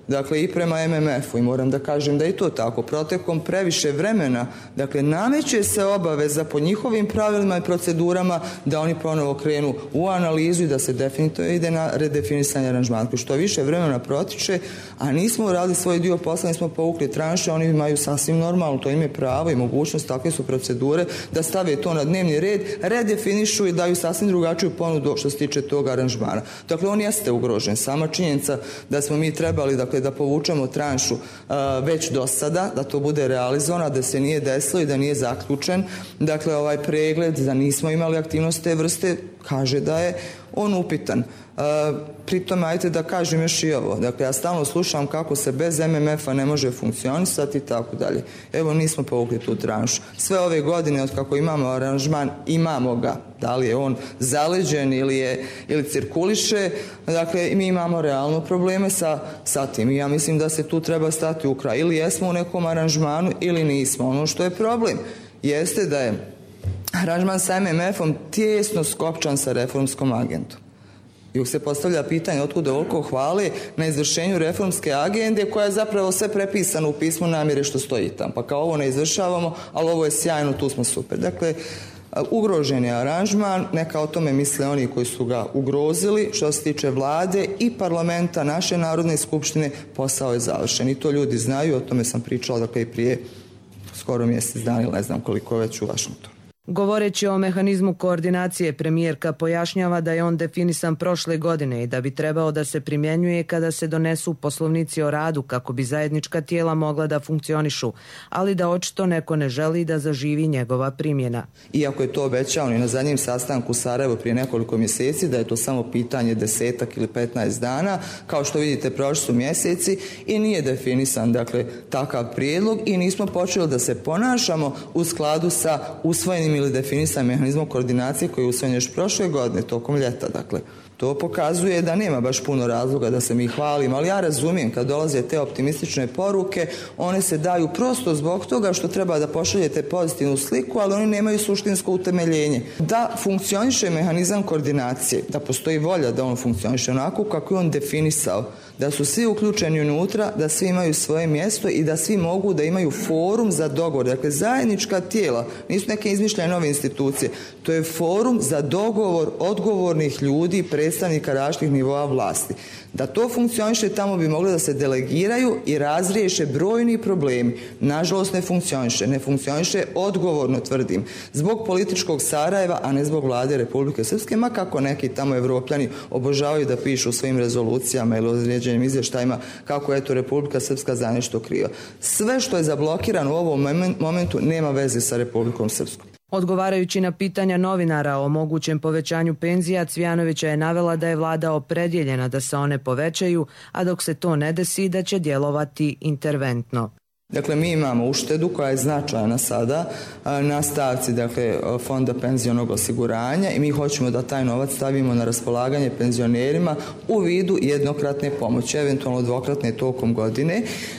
dakle i prema M M F-u i moram da kažem da je to tako. Protekom previše vremena, dakle nameće se obaveza po njihovim pravilima i procedurama da oni ponovo krenu u analizu i da se definitivno ide na redefinisanje aranžmana. Što više vremena protiče, a nismo uradili svoj dio posla, nismo povukli tranše, oni imaju sasvim normalno, to im je pravo i mogućnost, takve su procedure, da stave to na dnevni red, redefinišu i daju sasvim drugačiju ponudu što se tiče tog aranžmana. Dakle, on jeste ugrožen. Sama činjenica da smo mi trebali, dakle, da povučemo tranšu uh, već do sada, da to bude realizovano, da se nije desilo i da nije zaključen, dakle, ovaj pregled, da nismo imali aktivnost te vrste, kaže da je on upitan. Uh, pritom, ajte da kažem još i ovo. Dakle, ja stalno slušam kako se bez M M F-a ne može funkcionisati i tako dalje. Evo, nismo povukli tu tranšu. Sve ove godine, od kako imamo aranžman, imamo ga. Da li je on zaleđen ili, je, ili cirkuliše, dakle, mi imamo realno probleme sa, sa tim. I ja mislim da se tu treba stati u kraj. Ili jesmo u nekom aranžmanu ili nismo. Ono što je problem jeste da je aranžman sa M M F-om tijesno skopčan sa reformskom agendom. I uvijek se postavlja pitanje otkuda ovoliko hvale na izvršenju reformske agende koja je zapravo sve prepisana u pismu namjere što stoji tamo. Pa kao ovo ne izvršavamo, ali ovo je sjajno, tu smo super. Dakle, ugrožen je aranžman, neka o tome misle oni koji su ga ugrozili. Što se tiče vlade i parlamenta, naše Narodne skupštine, posao je završen. I to ljudi znaju, o tome sam pričala dakle i prije skoro mjesec dana ili ne znam koliko već u Vašingtonu. Govoreći o mehanizmu koordinacije, premijerka pojašnjava da je on definisan prošle godine i da bi trebao da se primjenjuje kada se donesu poslovnici o radu kako bi zajednička tijela mogla da funkcionišu, ali da očito neko ne želi da zaživi njegova primjena. Iako je to obećao i na zadnjem sastanku u Sarajevu prije nekoliko mjeseci, da je to samo pitanje desetak ili petnaest dana, kao što vidite prošli su mjeseci i nije definisan dakle takav prijedlog i nismo počeli da se ponašamo u skladu sa usvojenim ili definisan mehanizmom koordinacije koji je usvojen još prošle godine tokom ljeta. Dakle, to pokazuje da nema baš puno razloga da se mi hvalimo, ali ja razumijem kad dolaze te optimistične poruke, one se daju prosto zbog toga što treba da pošaljete pozitivnu sliku, ali oni nemaju suštinsko utemeljenje. Da funkcioniše mehanizam koordinacije, da postoji volja da on funkcioniše onako kako je on definisao, da su svi uključeni unutra, da svi imaju svoje mjesto i da svi mogu da imaju forum za dogovor. Dakle, zajednička tijela, nisu neke izmišljene nove institucije, to je forum za dogovor odgovornih ljudi, predstavnika različitih nivoa vlasti. Da to funkcioniše, tamo bi mogli da se delegiraju i razriješe brojni problemi. Nažalost, ne funkcioniše. Ne funkcioniše, odgovorno tvrdim, zbog političkog Sarajeva, a ne zbog vlade Republike Srpske, ma kako neki tamo Evropljani obožavaju da pišu u svojim rezolucijama ili određenim izvještajima kako je to Republika Srpska za nešto kriva. Sve što je zablokirano u ovom momentu nema veze sa Republikom Srpskom. Odgovarajući na pitanja novinara o mogućem povećanju penzija, Cvijanovića je navela da je vlada opredjeljena da se one povećaju, a dok se to ne desi da će djelovati interventno. Dakle, mi imamo uštedu koja je značajna sada na stavci dakle, Fonda penzionog osiguranja i mi hoćemo da taj novac stavimo na raspolaganje penzionerima u vidu jednokratne pomoći, eventualno dvokratne tokom godine.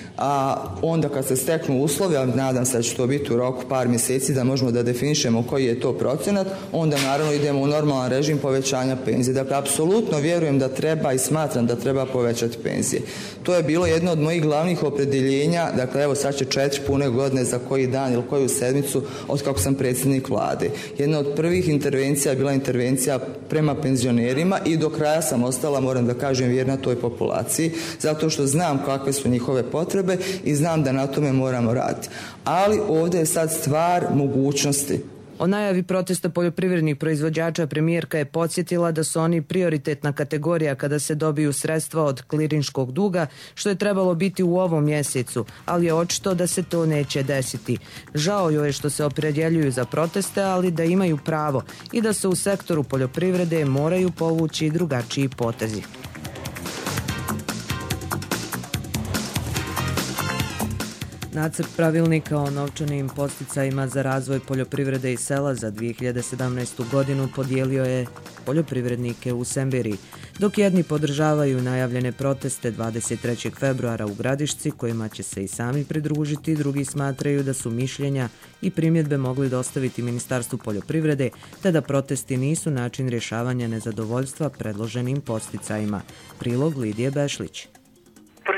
A onda kad se steknu uslovi, a nadam se da će to biti u roku par mjeseci da možemo da definišemo koji je to procenat, onda naravno idemo u normalan režim povećanja penzije. Dakle, apsolutno vjerujem da treba i smatram da treba povećati penzije. To je bilo jedno od mojih glavnih opredjeljenja, dakle evo sad će četiri pune godine za koji dan ili koju sedmicu od kako sam predsjednik vlade. Jedna od prvih intervencija je bila intervencija prema penzionerima i do kraja sam ostala, moram da kažem, vjerna toj populaciji, zato što znam kakve su njihove potrebe i znam da na tome moramo raditi. Ali ovdje je sad stvar mogućnosti. O najavi protesta poljoprivrednih proizvođača premijerka je podsjetila da su oni prioritetna kategorija kada se dobiju sredstva od klirinškog duga, što je trebalo biti u ovom mjesecu, ali je očito da se to neće desiti. Žao joj je što se opredjeljuju za proteste, ali da imaju pravo i da se u sektoru poljoprivrede moraju povući drugačiji potezi. Nacrt pravilnika o novčanim podsticajima za razvoj poljoprivrede i sela za dvije hiljade sedamnaestu. godinu podijelio je poljoprivrednike u Semberiji, dok jedni podržavaju najavljene proteste dvadeset trećeg februara u Gradišci, kojima će se i sami pridružiti, drugi smatraju da su mišljenja i primjedbe mogli dostaviti Ministarstvu poljoprivrede, te da protesti nisu način rješavanja nezadovoljstva predloženim podsticajima. Prilog Lidije Bešlić.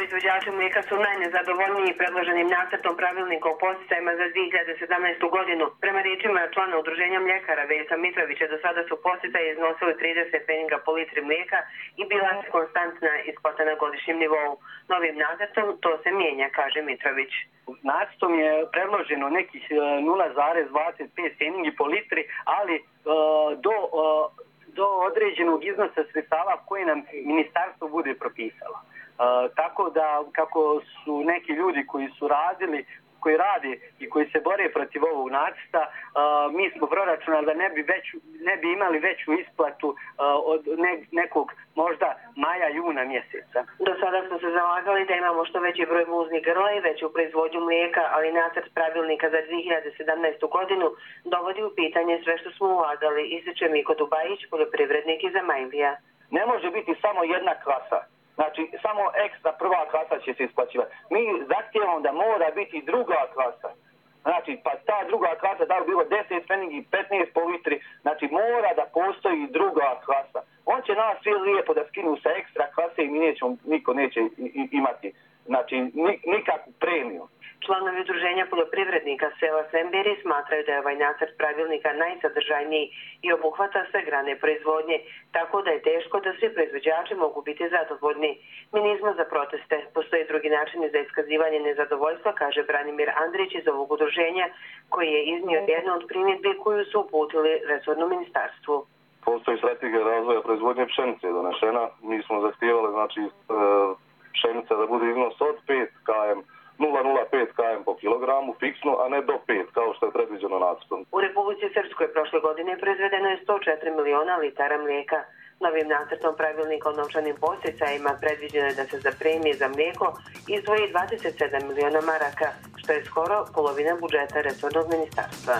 Proizvođači mlijeka su najnezadovoljniji predloženim nacrtom pravilnika o podsticajima za dvije hiljade sedamnaestu godinu. Prema riječima člana udruženja mljekara Veljka Mitrovića, do sada su podsticaji iznosili trideset pfenninga po litri mlijeka i bila je konstantna isplata na godišnjem nivou. Novim nacrtom to se mijenja, kaže Mitrović. Nacrtom je predloženo nekih nula zarez dvadeset pet pfenningi po litri, ali uh, do, uh, do određenog iznosa sredstava koje nam ministarstvo bude propisalo. Uh, tako da kako su neki ljudi koji su radili, koji rade i koji se bore protiv ovog nacrta, uh, mi smo proračunali da ne bi, veću, ne bi imali veću isplatu uh, od ne, nekog možda maja, juna mjeseca. Do sada smo se zalagali da imamo što veći broj muznih grla i veću proizvodnju mlijeka, ali nacrt pravilnika za dvije hiljade sedamnaestu godinu dovodi u pitanje sve što smo ulagali, ističe Miko Dubajić, poljoprivrednik iz Zamajdija. Ne može biti samo jedna klasa. Znači, samo ekstra prva klasa će se isplaćivati. Mi zahtijevamo da mora biti druga klasa. Znači, pa ta druga klasa, da li bilo deset pfenningi, petnaest po litri, znači mora da postoji druga klasa. On će nas svi lijepo da skinu sa ekstra klase i mi nećemo, niko neće imati, znači, nikakvu premiju. Članovi udruženja poljoprivrednika sela Sembiri smatraju da je ovaj nacrt pravilnika najsadržajniji i obuhvata sve grane proizvodnje, tako da je teško da svi proizvođači mogu biti zadovoljni. Mi nismo za proteste. Postoji drugi način za iskazivanje nezadovoljstva, kaže Branimir Andrić iz ovog udruženja, koji je iznio jednu od primjedbi koju su uputili resornom ministarstvu. Postoji strategija razvoja proizvodnje pšenice donešena. Mi smo zahtijevali, znači, pšenica da bude iznos od pet kilograma nula zarez nula pet kilograma po kilogramu fiksno, a ne do pet kao što je predviđeno nacrtom. U Republici Srpskoj prošle godine proizvedeno je sto četiri miliona litara mlijeka. Novim nacrtom pravilnika o novčanim podsticajima predviđeno je da se za premije za mlijeko izdvoji dvadeset sedam miliona maraka, što je skoro polovina budžeta resornog ministarstva.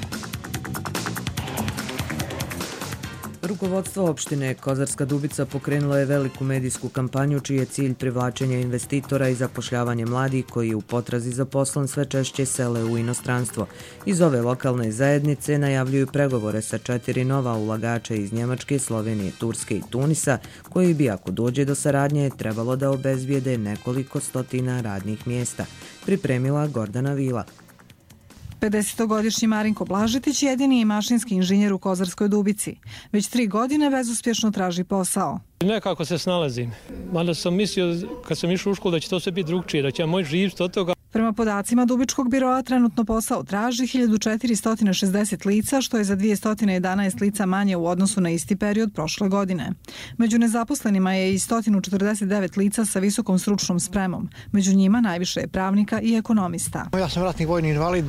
Rukovodstvo opštine Kozarska Dubica pokrenulo je veliku medijsku kampanju čiji je cilj privlačenje investitora i zapošljavanje mladih koji u potrazi za poslom sve češće sele u inostranstvo. Iz ove lokalne zajednice najavljuju pregovore sa četiri nova ulagača iz Njemačke, Slovenije, Turske i Tunisa, koji bi, ako dođe do saradnje, trebalo da obezbijede nekoliko stotina radnih mjesta. Pripremila Gordana Vila. pedesetogodišnji Marinko Blažetić jedini je mašinski inženjer u Kozarskoj Dubici. Već tri godine bezuspješno traži posao. Nekako se snalazim. Mada sam mislio kad sam išao u školu da će to sve biti drugčije, da će moj živst od toga. Prema podacima Dubičkog biroa trenutno posao traži hiljadu četiristo šezdeset lica, što je za dvjesto jedanaest lica manje u odnosu na isti period prošle godine. Među nezaposlenima je i sto četrdeset devet lica sa visokom stručnom spremom. Među njima najviše je pravnika i ekonomista. Ja sam ratni vojni invalid.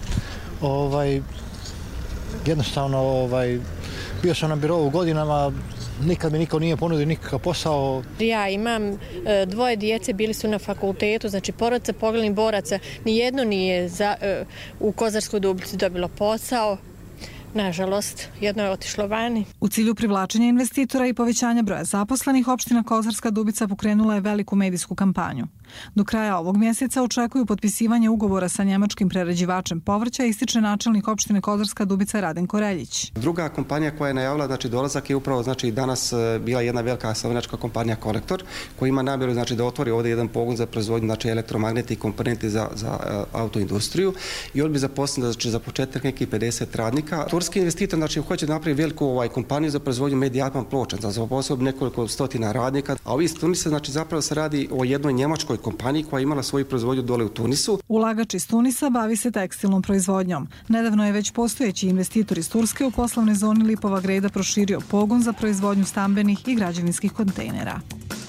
Ovaj, jednostavno ovaj, bio sam na birovu godinama, nikad mi niko nije ponudio nikakav posao. Ja imam e, dvoje djece, bili su na fakultetu, znači porodica poglednih boraca, nijedno nije za, e, u Kozarskoj Dubici dobilo posao. Nažalost, jedno je otišlo vani. U cilju privlačenja investitora i povećanja broja zaposlenih, opština Kozarska Dubica pokrenula je veliku medijsku kampanju. Do kraja ovog mjeseca očekuju potpisivanje ugovora sa njemačkim prerađivačem povrća, ističe načelnik opštine Kozarska Dubica Raden Koreljić. Druga kompanija koja je najavila znači dolazak je upravo znači danas bila jedna velika slovenačka kompanija Kolektor, koja ima namjeru znači da otvori ovdje jedan pogon za proizvodnju znači elektromagnetnih komponenti za za uh, autoindustriju i on bi zaposlio znači za početak nekih pedeset radnika. Turski investitor znači hoće napraviti veliku ovaj kompaniju za proizvodnju medijatman ploča, za zaposlio nekoliko stotina radnika, a ovi iz Tunisa znači zapravo se radi o jednoj njemačkoj kompaniji koja je imala svoju proizvodnju dole u Tunisu. Ulagač iz Tunisa bavi se tekstilnom proizvodnjom. Nedavno je već postojeći investitor iz Turske u poslovnoj zoni Lipova Greda proširio pogon za proizvodnju stambenih i građevinskih kontejnera.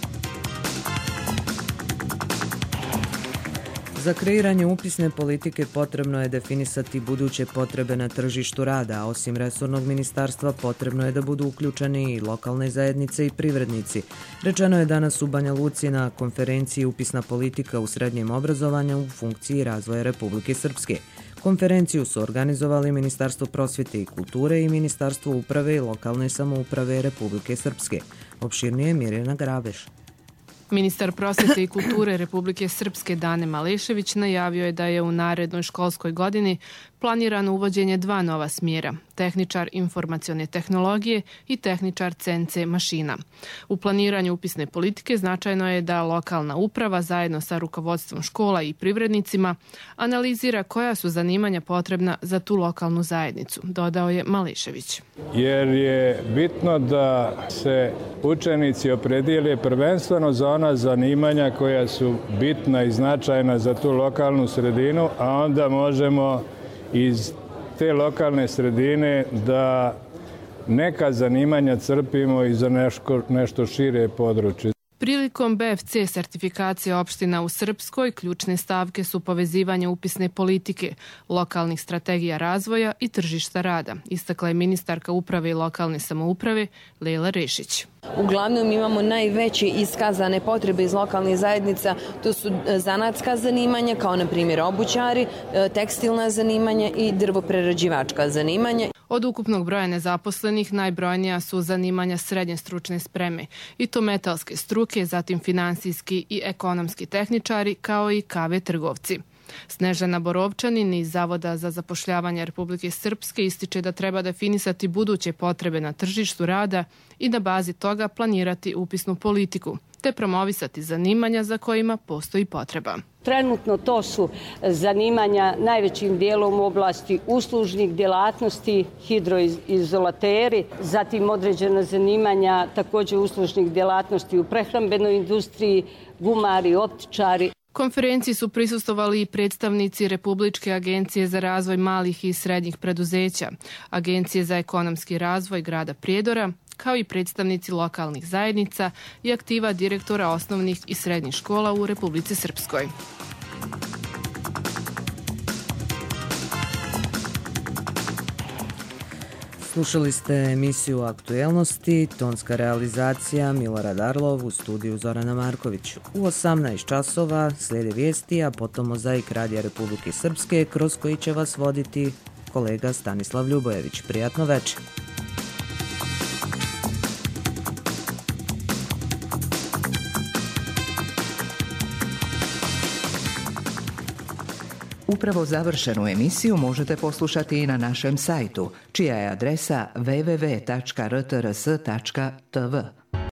Za kreiranje upisne politike potrebno je definisati buduće potrebe na tržištu rada, a osim resornog ministarstva potrebno je da budu uključeni i lokalne zajednice i privrednici. Rečeno je danas u Banja Luci na konferenciji Upisna politika u srednjem obrazovanju u funkciji razvoja Republike Srpske. Konferenciju su organizovali Ministarstvo prosvjete i kulture i Ministarstvo uprave i lokalne samouprave Republike Srpske. Opširnije Mirjana Grabeš. Ministar prosvjete i kulture Republike Srpske Dane Malešević najavio je da je u narednoj školskoj godini planirano uvođenje dva nova smjera, tehničar informacione tehnologije i tehničar C N C mašina. U planiranju upisne politike značajno je da lokalna uprava zajedno sa rukovodstvom škola i privrednicima analizira koja su zanimanja potrebna za tu lokalnu zajednicu, dodao je Mališević. Jer je bitno da se učenici opredijele prvenstveno za ona zanimanja koja su bitna i značajna za tu lokalnu sredinu, a onda možemo iz te lokalne sredine da neka zanimanja crpimo i za nešto, nešto šire područje. Prilikom B F C sertifikacije opština u Srpskoj ključne stavke su povezivanje upisne politike, lokalnih strategija razvoja i tržišta rada, istakla je ministarka uprave i lokalne samouprave Lejla Rešić. Uglavnom imamo najveće iskazane potrebe iz lokalnih zajednica, to su zanatska zanimanja kao na primjer obućari, tekstilna zanimanja i drvoprerađivačka zanimanja. Od ukupnog broja nezaposlenih najbrojnija su zanimanja srednje stručne spreme i to metalske struke, zatim finansijski i ekonomski tehničari kao i kave trgovci. Snežana Borovčanin iz Zavoda za zapošljavanje Republike Srpske ističe da treba definisati buduće potrebe na tržištu rada i na bazi toga planirati upisnu politiku, te promovisati zanimanja za kojima postoji potreba. Trenutno to su zanimanja najvećim dijelom u oblasti uslužnih djelatnosti, hidroizolateri, zatim određena zanimanja također uslužnih djelatnosti u prehrambenoj industriji, gumari, optičari. Konferenciji su prisustvovali i predstavnici Republičke agencije za razvoj malih i srednjih preduzeća, Agencije za ekonomski razvoj grada Prijedora, kao i predstavnici lokalnih zajednica i aktiva direktora osnovnih i srednjih škola u Republici Srpskoj. Slušali ste emisiju Aktuelnosti, tonska realizacija Milorad Arlov, u studiju Zorana Marković. U osamnaest časova slijede vijesti, a potom Mozaik Radija Republike Srpske, kroz koji će vas voditi kolega Stanislav Ljubojević. Prijatno večer. Upravo završenu emisiju možete poslušati i na našem sajtu, čija je adresa w w w tačka r t r s tačka t v.